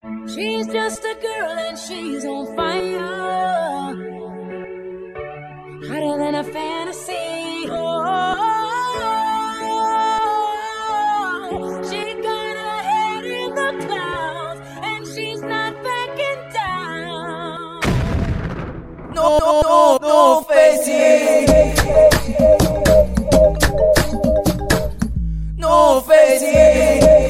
She's just a girl and she's on fire, hotter than a fantasy. Oh, she got her head in the clouds and she's not backing down. No face it. No face it.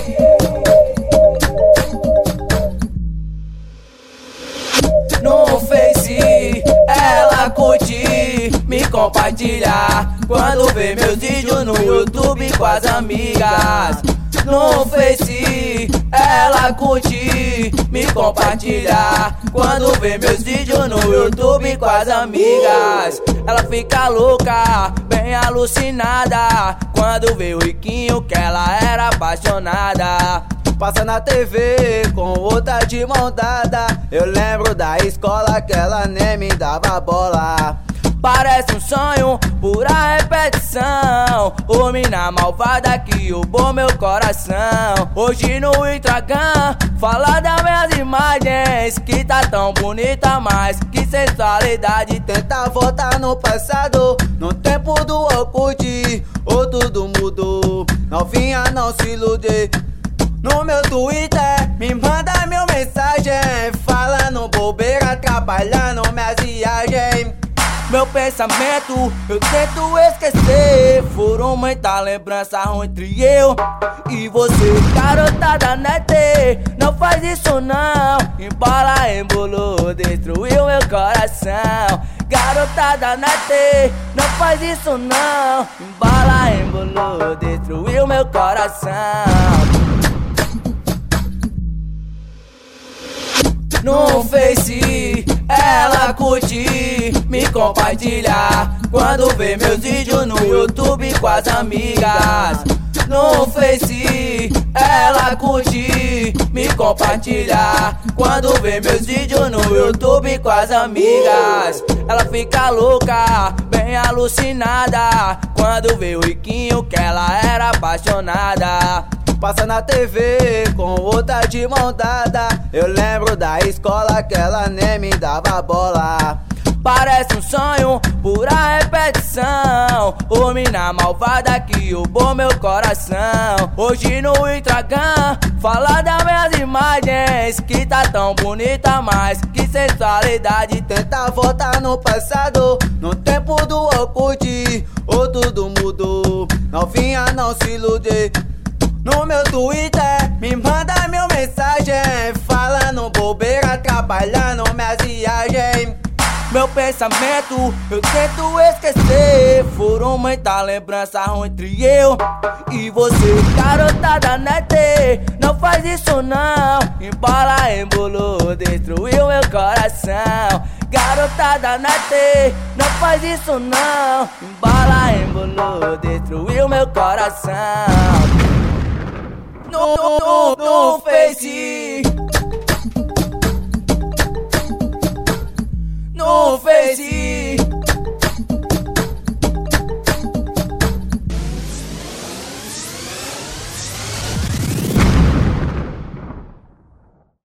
No Face, ela curte, me compartilhar quando vê meus vídeos no YouTube com as amigas. No Face, ela curte, me compartilhar quando vê meus vídeos no YouTube com as amigas. Ela fica louca, bem alucinada quando vê o riquinho que ela era apaixonada. Passa na TV com outra de mão dada. Eu lembro da escola que ela nem me dava bola. Parece um sonho, pura repetição. Ô mina malvada que roubou meu coração. Hoje no Instagram fala das minhas imagens, que tá tão bonita, mas que sensualidade. Tenta voltar no passado, no tempo do Orkut, ou tudo mudou. Novinha, não se ilude. No meu Twitter, me manda mil mensagens, falando bobeira, atrapalhando minhas viagens. Meu pensamento, eu tento esquecer. Foram muita lembrança ruim entre eu e você. Garotada net, não faz isso não. Embala, embolou, destruiu meu coração. Garotada net, não faz isso não. Embala, embolou, destruiu meu coração. No Face, ela curte, me compartilhar quando vê meus vídeos no YouTube com as amigas. No Face, ela curte, me compartilhar quando vê meus vídeos no YouTube com as amigas. Ela fica louca, bem alucinada quando vê o riquinho que ela era apaixonada. Passa na TV com outra de mão dada. Eu lembro da escola que ela nem me dava bola. Parece um sonho, pura repetição. Ô mina malvada que roubou meu coração. Hoje no Instagram fala das minhas imagens, que tá tão bonita, mas que sensualidade. Tenta voltar no passado, no tempo do Orkut, ou tudo mudou. Novinha, não se ilude. No meu Twitter, me manda mil mensagens, falando bobeira, atrapalhando minhas viagens. Meu pensamento, eu tento esquecer. Foram muita lembrança ruim entre eu e você. Garotada net, não faz isso não. Embala, embolou, destruiu meu coração. Garotada net, não faz isso não. Embala, embolou, destruiu meu coração. No Face.